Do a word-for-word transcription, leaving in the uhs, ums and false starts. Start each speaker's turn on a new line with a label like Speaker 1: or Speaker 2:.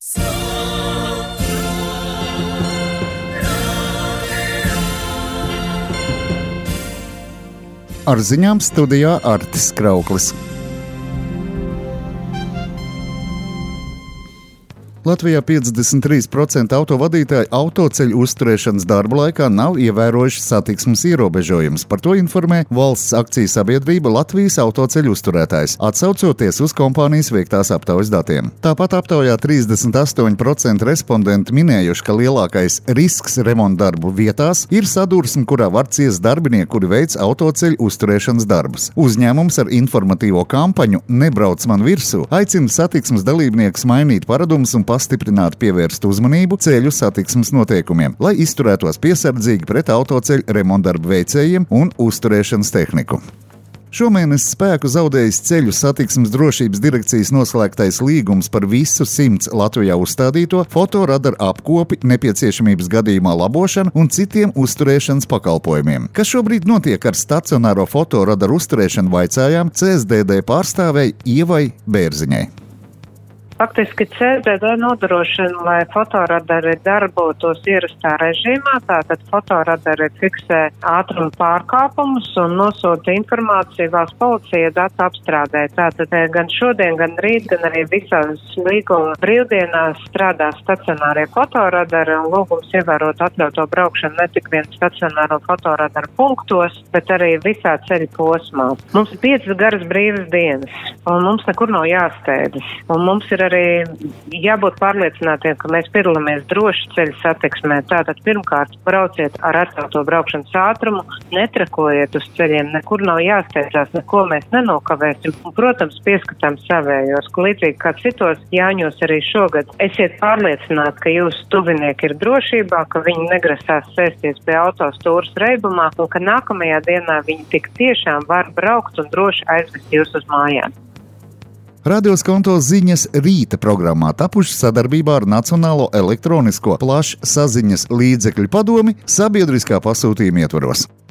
Speaker 1: Ar ziņām studijā Artis Krauklis. Latvijā piecdesmit trīs procenti autovadītāji autoceļu uzturēšanas darba laikā nav ievērojuši satiksmes ierobežojumus. Par to informē valsts akciju sabiedrība Latvijas autoceļu uzturētājs, atsaucoties uz kompānijas veiktās aptaujas datiem. Tāpat aptaujā trīsdesmit astoņi procenti respondentu minējuši, ka lielākais risks remontdarbu vietās ir sadursme, kurā var ciest darbinieki, kuri veic autoceļu uzturēšanas darbus. Uzņēmums ar informatīvo kampaņu "Nebrauc man virsū" aicina satiksmes dalībniekus mainīt paradumus un pastiprināt pievērst uzmanību ceļu satiksmes noteikumiem, lai izturētos piesardzīgi pret autoceļu remontdarbu veicējiem un uzturēšanas tehniku. Šomēnes spēku zaudējis ceļu satiksmes drošības direkcijas noslēgtais līgums par visu simts Latvijā uzstādīto fotoradaru apkopi, nepieciešamības gadījumā labošanu un citiem uzturēšanas pakalpojumiem. Kas šobrīd notiek ar stacionāro fotoradaru uzturēšanu, vaicājām C S D D pārstāvei Ievai Bērziņai.
Speaker 2: Faktiski C S D D nodrošina, lai fotoradari darbotos ierastā režīmā, tātad fotoradari fiksē ātruma pārkāpumus un nosūta informāciju valsts policijai datu apstrādē. Tātad gan šodien, gan rīt, gan arī visās līguma brīvdienās strādā stacionārie fotoradari un lūgums ievērot atļauto braukšanu ne tik vien stacionāro fotoradaru punktos, bet arī visā ceļa posmā. Mums ir piecas garas brīvas dienas un mums nekur nav jāsteidzas. Un mums ir arī jābūt pārliecinātiem, ka mēs piedalāmies droši ceļu satiksmē. Tātad pirmkārt brauciet ar atļauto braukšanas ātrumu, netrakojiet uz ceļiem, nekur nav jāsteidzās, neko mēs nenokavēsim. Un, protams, pieskatām savējos, ka līdzīgi kā citos Jāņos arī šogad esiet pārliecināti, ka jūsu tuvinieki ir drošībā, ka viņi negrasās sēsties pie autostūras reibumā un ka nākamajā dienā viņi tik tiešām var braukt un droši aizvest jūs uz mājām.
Speaker 1: Radio Skonto ziņas rīta programmā tapuši sadarbībā ar Nacionālo elektronisko plašsaziņas līdzekļu padomi sabiedriskā pasūtījuma ietvaros.